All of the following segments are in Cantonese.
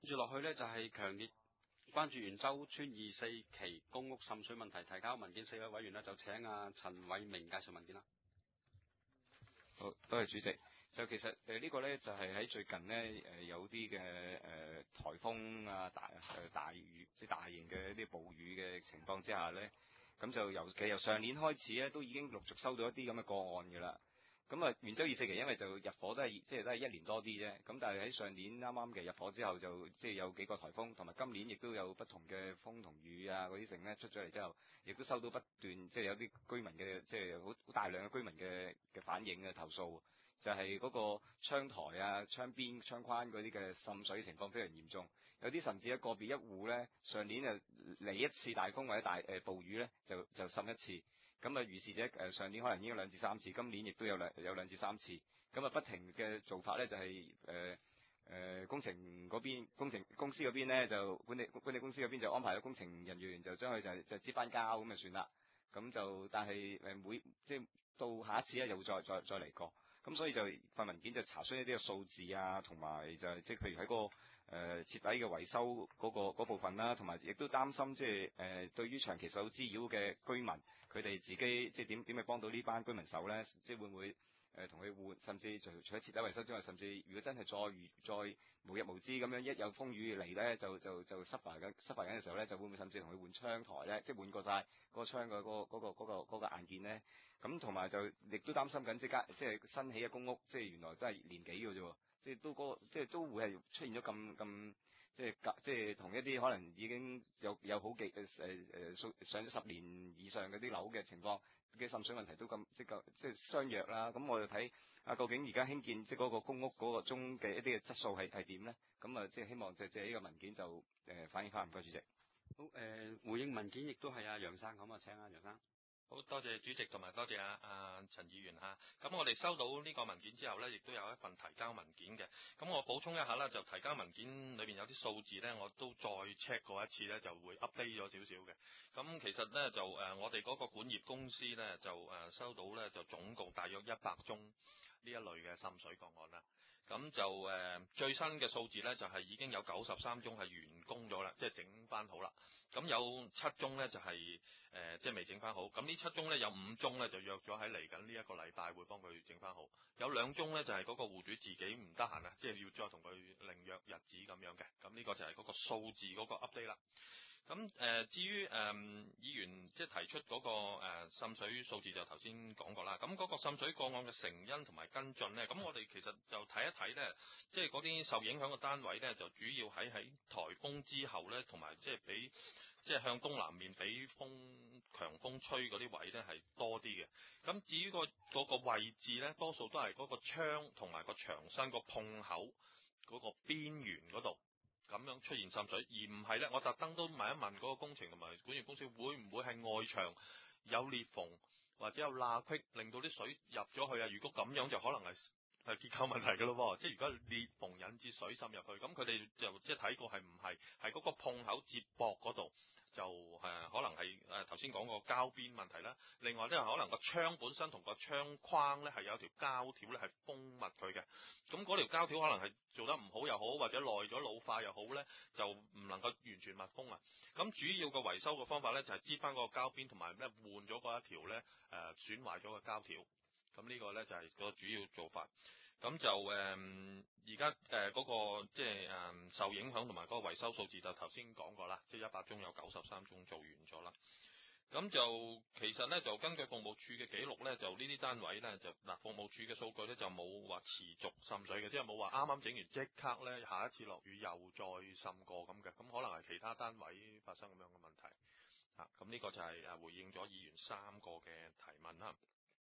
接落去呢，就係強烈關注元洲村24期公屋滲水問題，提交文件4位委員呢，就請陳偉明介紹文件啦。 好，多謝主席。就其實呢個呢，就係喺最近呢，有啲嘅颱風啊大雨，即係大型嘅一啲暴雨嘅情況之下呢，咁就由上年開始呢，都已經陸續收到一啲咁嘅個案㗎啦。咁啊，元洲24期因為就入伙都係1年多啲啫，咁但係喺上年啱啱嘅入伙之後就即係有幾個颱風，同埋今年亦都有不同嘅風同雨啊嗰啲剩咧出咗嚟之後，亦都收到不斷即係有啲居民嘅即係好大量嘅居民嘅反映嘅投訴，就係嗰個窗台啊、窗邊、窗框嗰啲嘅滲水情況非常嚴重，有啲甚至一個別一戶咧上年就嚟一次大風或者暴雨咧就滲一次。咁啊，如是者上年可能已經2至3次，今年亦都有2至3次。咁啊，不停嘅做法咧就係工程嗰邊工程公司嗰邊咧就管理公司嗰邊就安排咗工程人員就將佢就接翻膠咁就算啦。咁就但係即係到下一次咧又會再嚟過。咁所以就份文件就查詢一啲嘅數字啊，同埋就係即係譬如喺個徹底嘅維修嗰部分啦，同埋亦都擔心即係對於長期受到滋擾嘅居民，佢哋自己即係點去幫到呢班居民手咧？即係會唔會同佢換，甚至除咗徹底維修之外，甚至如果真係再無日無之咁樣一有風雨嚟咧，就suffer緊嘅時候咧，就會唔會甚至同佢換窗台咧？即係換過晒嗰個窗嘅嗰個硬件咧？咁同埋就亦都擔心緊即係新起嘅公屋，即係原來都係年幾嘅啫喎。即係都會係出現咗咁即係同一啲可能已經有好幾上咗10年以上嗰啲樓嘅情況嘅滲水問題都咁即係相若啦。咁我就睇究竟而家興建即係嗰個公屋嗰個中嘅一啲嘅質素係點咧？咁啊即係希望借呢個文件就反映翻。唔該主席。 好，回應文件亦都係楊生，咁啊請楊生。 好多謝主席同埋多謝陳議員嚇。咁我哋收到呢個文件之後呢，亦都有一份提交文件嘅。咁我補充一下啦，就提交文件裏面有啲數字呢，我都再 check 過一次呢，就會 update 咗少少嘅。咁其實呢，就我哋嗰個管業公司呢，就收到呢，就總共大約100宗呢一類嘅滲水個案啦。咁就最新嘅數字呢，就係已經有93宗係完工咗啦，即係整翻好啦。咁有7宗呢，就係即係未整翻好。咁呢7宗呢，有5宗呢，就約咗喺嚟緊呢一個禮拜會幫佢整翻好。有2宗呢，就係嗰個戶主自己唔得閒啊，即係要再同佢另約日子咁樣嘅。咁呢個就係嗰個數字嗰個 update 啦。咁至於議員即係提出嗰個滲水數字就頭先講過啦。咁嗰個滲水個案嘅成因同埋跟進呢，咁我哋其實就睇一睇呢，即係嗰啲受影響嘅單位呢，就主要喺颱風之後呢，同埋即係向東南面俾強風吹嗰啲位呢係多啲嘅。咁至於嗰個位置呢，多數都係嗰個窗同埋個牆身個碰口嗰個邊緣嗰度。咁樣出現滲水，而唔係呢，我特登都問一問嗰個工程同埋管業公司，會唔會係外牆有裂縫或者有罅隙，令到啲水入咗去啊？如果咁樣就可能係結構問題㗎咯喎，即係如果裂縫引致水滲入去，咁佢哋就即係睇過係唔係嗰個碰口接駁嗰度就可能係頭先講個膠邊問題啦。另外呢，可能個窗本身同個窗框呢係有條膠條呢係封密佢嘅，咁嗰條膠條可能係做得唔好又好，或者耐咗老化又好呢，就唔能夠完全密封啊。咁主要嘅維修嘅方法呢，就係擠翻個膠邊，同埋換咗嗰一條呢損壞咗嘅膠條。咁呢個呢，就係個主要做法。咁就而家嗰個即係受影響同埋嗰個維修數字就頭先講過啦，即係100宗有93宗做完咗啦。咁就其實呢，就根據服務處嘅記錄呢，就呢啲單位呢，就服務處嘅數據呢，就冇話持續滲水嘅，即係冇話啱啱整完即刻呢，下一次落雨又再滲過咁嘅。咁可能係其他單位發生咁樣嘅問題。咁呢個就係回應咗議員3個嘅提問啦。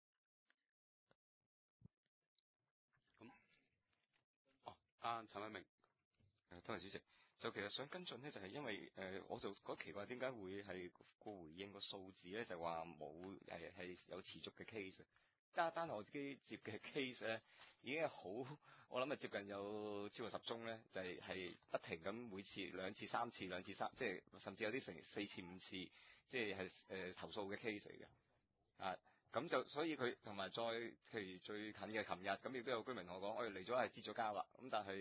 陳偉明， 多謝主席。就其實想跟進呢，就係因為我就覺得奇怪點解會係個回應個數字咧，就話冇係有持續嘅 case。單係我自己接嘅 case 咧，已經係好，我諗接近有超過10宗咧，就係不停咁每次2次3次2次3，即係甚至有啲成4次5次，即係投訴嘅 case 嚟嘅。咁就所以佢同埋再譬如最近嘅琴日，咁亦都有居民同我講，我哋嚟咗係支咗膠啦，咁但係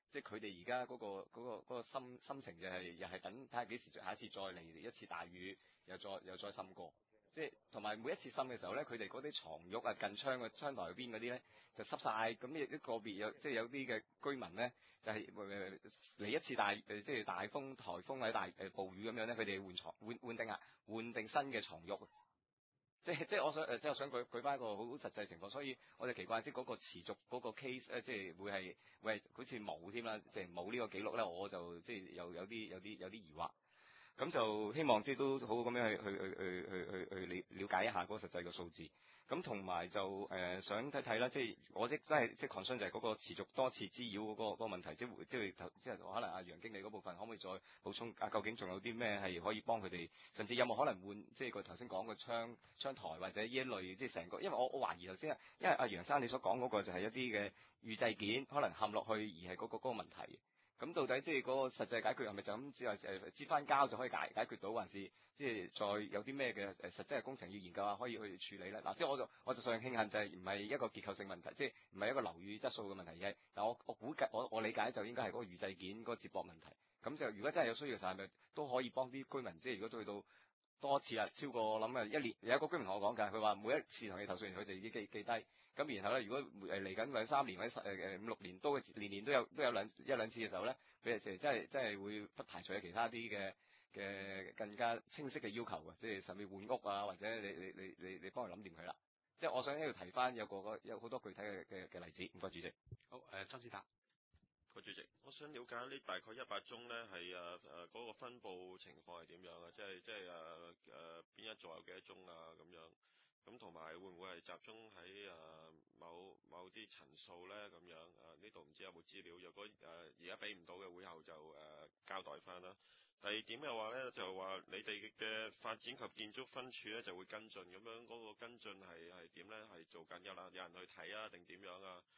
即係佢哋而家嗰個心情就係又係等睇下幾時下一次再嚟一次大雨，又再滲過。即係同埋每一次滲嘅時候咧，佢哋嗰啲床褥啊、近窗嘅窗台邊嗰啲咧就濕晒。咁亦都個別有啲嘅居民咧就係嚟一次即係大風、颱風或者大暴雨咁樣咧，佢哋換定新嘅床褥。即係我想舉翻一個好實際情況，所以我哋奇怪即係嗰個持續嗰個 case 咧，即係會係好似冇添啦，即係冇呢個記錄咧，我就即係有啲疑惑。咁就希望即係都好好咁樣去了解一下嗰個實際嘅數字。咁同埋就想睇睇啦，即係我真係即係 concern 就係嗰個持續多次滋擾嗰個問題，即係可能阿楊經理嗰部分可唔可以再補充？究竟仲有啲咩係可以幫佢哋？甚至有冇可能換即係個頭先講嘅窗台或者呢一類，即係成個？因為我懷疑頭先，因為阿楊生你所講嗰個就係一啲嘅預製件可能陷落去而係嗰個問題。咁到底即係嗰個實際解決係咪就咁只係支翻膠就可以解決到，還是即係再有啲咩嘅實際嘅工程要研究下可以去處理咧？嗱，即係我就上慶幸就係唔係一個結構性問題，即係唔係一個樓宇質素嘅問題嘅。但我估計我理解就應該係嗰個預製件嗰個接駁問題。咁就如果真係有需要嘅時候，係咪都可以幫啲居民？即係如果去到多次啦，超過我諗一年有一個居民同我講㗎，佢話每一次同你投訴完，佢就已經記低。咁然後咧，如果嚟緊2-3年或者5-6年都年年都有一兩次嘅時候咧，佢哋真係會不排除有其他啲嘅更加清晰嘅要求嘅，即係甚至換屋啊，或者你幫佢諗掂佢啦。即係我想喺度提翻有好多具體嘅例子。唔該，主席。 好，曾志達。 個主席，我想了解呢大概100宗咧係嗰個分佈情況係點樣啊？即係邊一座有幾多宗啊咁樣？咁同埋會唔會係集中喺某啲層數咧咁樣？呢度唔知有冇資料？若果而家俾唔到嘅，會後就交代翻啦。第二點嘅話咧，就話你哋嘅發展及建築分處咧就會跟進，咁樣嗰個跟進係點咧？係做緊㗎啦，有人去睇啊，定點樣啊？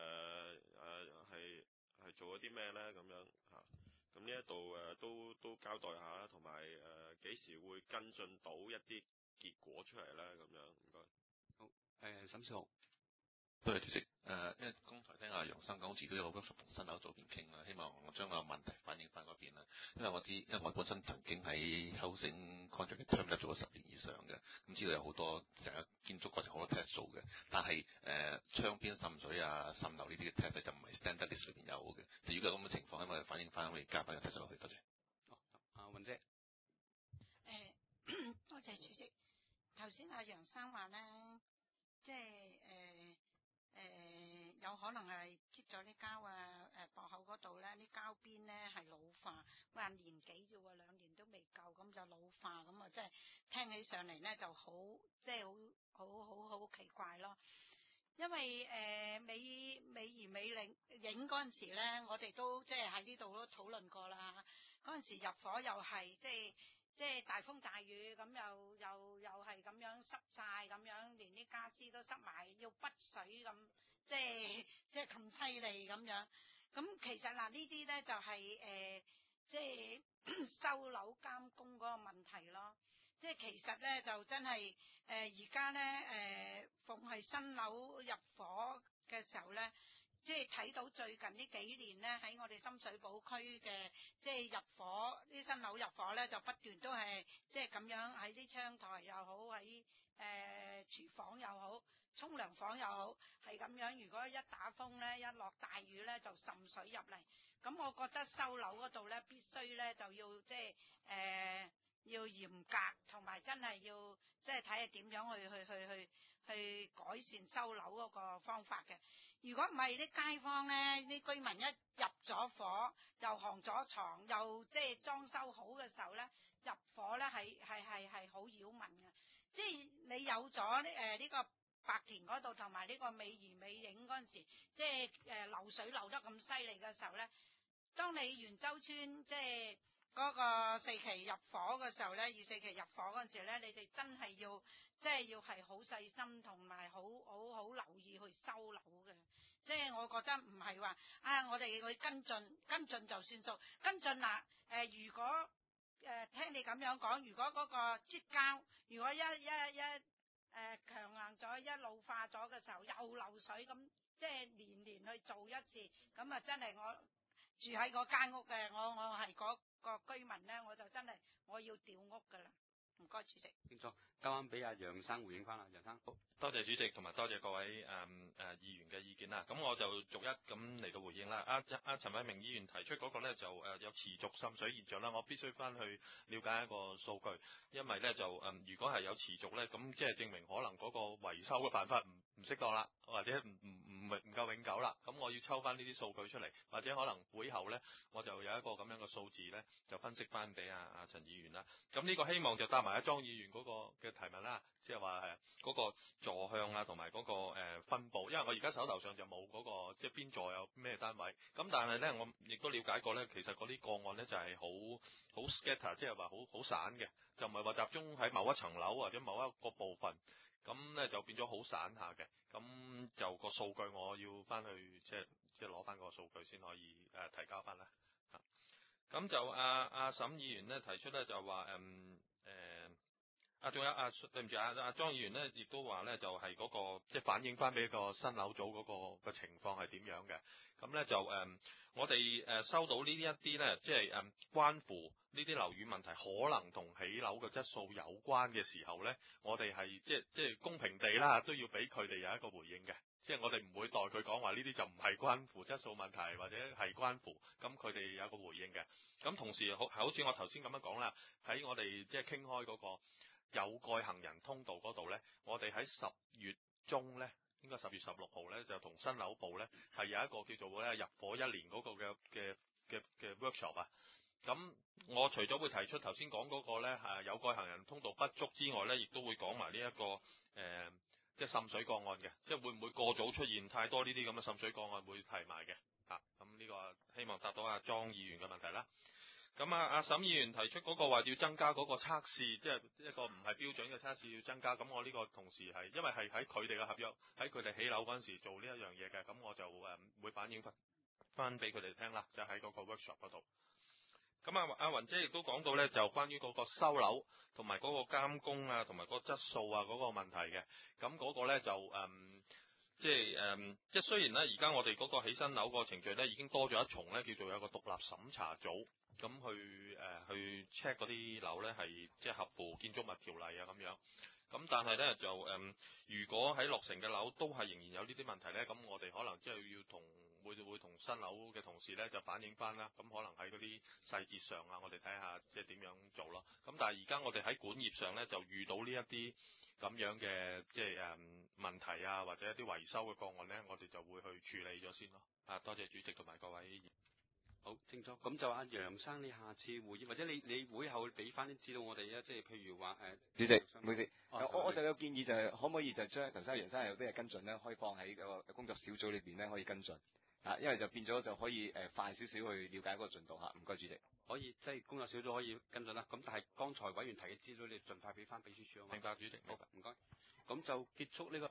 係做咗啲咩咧？咁樣嚇，咁呢一度都交代下，同埋幾時會跟進到一啲結果出嚟咧？咁樣唔該。 好，沈少豪。 多謝主席。因為剛才聽阿楊生講，好似都有個同新樓組邊傾啦，希望我將個問題反映翻嗰邊啦。因為我本身曾經喺 housing contract term 咧做咗10年以上嘅，咁知道有好多成個建築過程好多 test 做嘅，但係窗邊滲水啊、滲漏呢啲嘅 test 就唔係 standard list 裏邊有嘅。就如果咁嘅情況，希望反映翻，可以加翻個 test 落去。多謝。 阿雲姐。 多謝主席。頭先阿楊生話咧，即係有可能係貼咗啲膠啊，駁口嗰度咧，啲膠邊咧係老化，話年幾啫喎，2年都未夠，咁就老化，咁啊即係聽起上嚟咧就好，即係好奇怪咯。因為美言美影嗰陣時咧，我哋都即係喺呢度都討論過啦。嗰陣時入伙又係即係大風大雨，咁又係咁樣濕晒，咁樣連啲家私都濕埋，要筆水咁，即係咁犀利咁樣。咁其實嗱呢啲咧就係即係收樓監工嗰個問題咯。即係其實咧就真係而家咧逢係新樓入伙嘅時候咧，即係睇到最近呢幾年咧喺我哋深水埗區嘅即係入伙啲新樓入伙咧，就不斷都係即係咁樣喺啲窗台又好，喺廚房又好，沖涼房又好，係咁樣。如果一打風咧，一落大雨咧，就滲水入嚟。咁我覺得收樓嗰度咧，必須咧就要即係要嚴格，同埋真係要即係睇下點樣去改善收樓嗰個方法嘅。如果唔係啲街坊咧，啲居民一入咗伙，又行咗床，又即係裝修好嘅時候咧，入伙咧係好擾民嘅。即係你有咗呢個白田嗰度同埋呢個美言美影嗰陣時，即係流水流得咁犀利嘅時候咧，當你元州村即係嗰個4期入伙嘅時候咧，24期入伙嗰陣時咧，你哋真係要即係要係好細心同埋好留意去收樓嘅。即係我覺得唔係話我哋去跟進就算數。跟進啦，如果聽你咁樣講，如果嗰個擠膠，如果一強硬咗，一老化咗嘅時候又漏水，咁即係年去做一次，咁啊真係住喺嗰間屋嘅，我係嗰個居民咧，我就真係我要調屋噶啦。唔該，主席。 清楚，交翻俾阿楊生回應翻啦，楊生。 好，多謝主席同埋多謝各位議員嘅意見啦。咁我就逐一咁嚟到回應啦。阿陳偉明議員提出嗰個咧就有持續滲水現象啦，我必須翻去了解一個數據，因為咧就如果係有持續咧，咁即係證明可能嗰個維修嘅辦法唔適當啦，或者唔夠永久啦。咁我要抽翻呢啲數據出嚟，或者可能會後咧我就有一個咁樣嘅數字咧，就分析翻俾阿陳議員啦。咁呢個希望就答埋阿莊議員嗰個嘅提問啦，即係話嗰個座向啊，同埋嗰個分佈，因為我而家手頭上就冇嗰個即係邊座有咩單位，咁但係咧我亦都了解過咧，其實嗰啲個案咧就係好 scatter， 即係話好散嘅，就唔係話集中喺某一層樓或者某一個部分，咁咧就變咗好散下嘅，咁就個數據我要翻去即係攞翻個數據先可以提交翻啦。咁就阿沈議員咧提出咧就話仲有對唔住阿莊議員咧，亦都話咧就係嗰個即係反映翻俾個新樓組嗰個情況係點樣嘅。咁咧就我哋收到呢一啲咧，即係關乎呢啲樓宇問題可能同起樓嘅質素有關嘅時候咧，我哋係即係公平地啦，都要俾佢哋有一個回應嘅。即係我哋唔會代佢講話呢啲就唔係關乎質素問題，或者係關乎，咁佢哋有一個回應嘅。咁同時好似我頭先咁樣講啦，喺我哋即係傾開嗰個有蓋行人通道嗰度咧，我哋喺10月中咧，應該10月16號咧，就同新樓部咧係有一個叫做咧入伙1年嗰個嘅 workshop 啊。咁我除咗會提出頭先講嗰個咧有蓋行人通道不足之外咧，亦都會講埋呢一個即係滲水個案嘅，即係會唔會過早出現太多呢啲咁嘅滲水個案會提埋嘅。咁呢個希望答到阿莊議員嘅問題啦。咁阿沈議員提出嗰個話要增加嗰個測試，即係一個唔係標準嘅測試要增加。咁我呢個同時係因為係喺佢哋嘅合約，喺佢哋起樓嗰陣時做呢一樣嘢嘅，咁我就會反映翻俾佢哋聽啦，就喺嗰個 workshop 嗰度。咁阿雲姐亦都講到咧，就關於嗰個收樓同埋嗰個監工啊，同埋嗰個質素啊嗰個問題嘅。咁嗰個咧就即係雖然咧，而家我哋嗰個起新樓個程序咧已經多咗一重咧，叫做有個獨立審查組，咁去 check 嗰啲樓咧係即係合乎建築物條例啊咁樣。咁但係咧就如果喺落成嘅樓都係仍然有呢啲問題咧，咁我哋可能即係要會同新樓嘅同事咧就反映翻啦。咁可能喺嗰啲細節上啊，我哋睇下即係點樣做咯。咁但係而家我哋喺管業上咧就遇到呢一啲咁樣嘅即係問題啊，或者一啲維修嘅個案咧，我哋就會去處理咗先咯。多謝主席同埋各位。 好清楚，咁就阿楊生，你下次會議或者你會後俾翻啲資料我哋啊，即係譬如話主席，唔好意思，我就有建議就係可唔可以就將頭先楊生有啲嘢跟進咧，可以放喺個工作小組裏邊咧可以跟進因為就變咗就可以快少少去了解嗰個進度嚇。唔該主席， 可以即係工作小組可以跟進啦。咁但係剛才委員提嘅資料，你盡快俾翻秘書處啊嘛。 明白主席， 好，唔該。咁就結束呢個。